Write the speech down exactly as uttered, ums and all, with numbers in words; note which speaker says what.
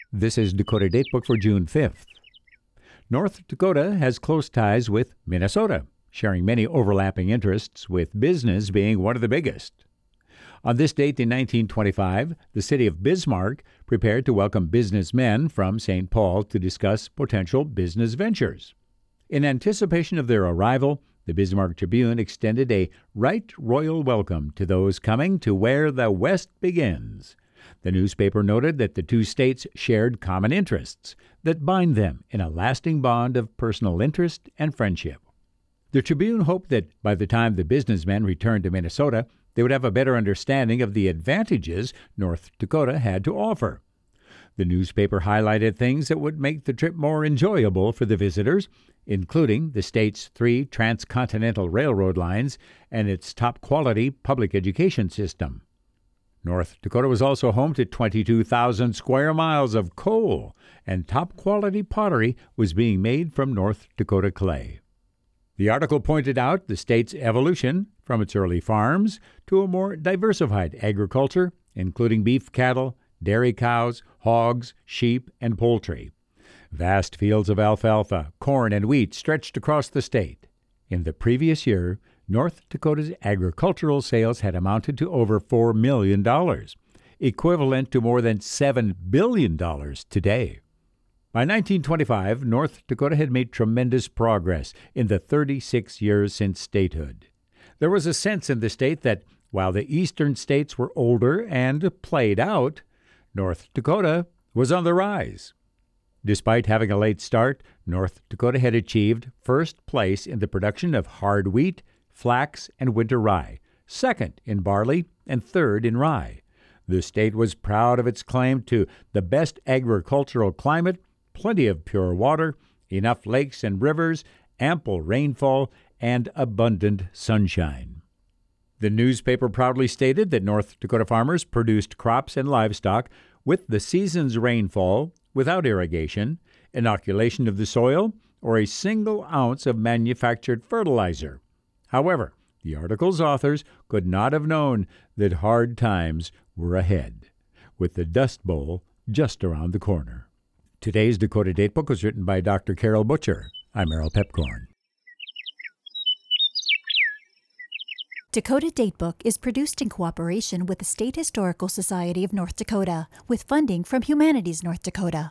Speaker 1: This is Dakota Datebook for June fifth. North Dakota has close ties with Minnesota, sharing many overlapping interests, with business being one of the biggest. On this date in nineteen twenty-five, the city of Bismarck prepared to welcome businessmen from Saint Paul to discuss potential business ventures. In anticipation of their arrival, the Bismarck Tribune extended a right royal welcome to those coming to where the West begins. The newspaper noted that the two states shared common interests that bind them in a lasting bond of personal interest and friendship. The Tribune hoped that by the time the businessmen returned to Minnesota, they would have a better understanding of the advantages North Dakota had to offer. The newspaper highlighted things that would make the trip more enjoyable for the visitors, including the state's three transcontinental railroad lines and its top-quality public education system. North Dakota was also home to twenty-two thousand square miles of coal, and top-quality pottery was being made from North Dakota clay. The article pointed out the state's evolution from its early farms to a more diversified agriculture, including beef cattle, dairy cows, hogs, sheep, and poultry. Vast fields of alfalfa, corn, and wheat stretched across the state. In the previous year, North Dakota's agricultural sales had amounted to over four million dollars, equivalent to more than seven billion dollars today. By nineteen twenty-five, North Dakota had made tremendous progress in the thirty-six years since statehood. There was a sense in the state that while the eastern states were older and played out, North Dakota was on the rise. Despite having a late start, North Dakota had achieved first place in the production of hard wheat, flax, and winter rye, second in barley, and third in rye. The state was proud of its claim to the best agricultural climate, plenty of pure water, enough lakes and rivers, ample rainfall, and abundant sunshine. The newspaper proudly stated that North Dakota farmers produced crops and livestock with the season's rainfall, without irrigation, inoculation of the soil, or a single ounce of manufactured fertilizer. However, the article's authors could not have known that hard times were ahead, with the Dust Bowl just around the corner. Today's Dakota Datebook was written by Doctor Carol Butcher. I'm Errol Pepcorn.
Speaker 2: Dakota Datebook is produced in cooperation with the State Historical Society of North Dakota, with funding from Humanities North Dakota.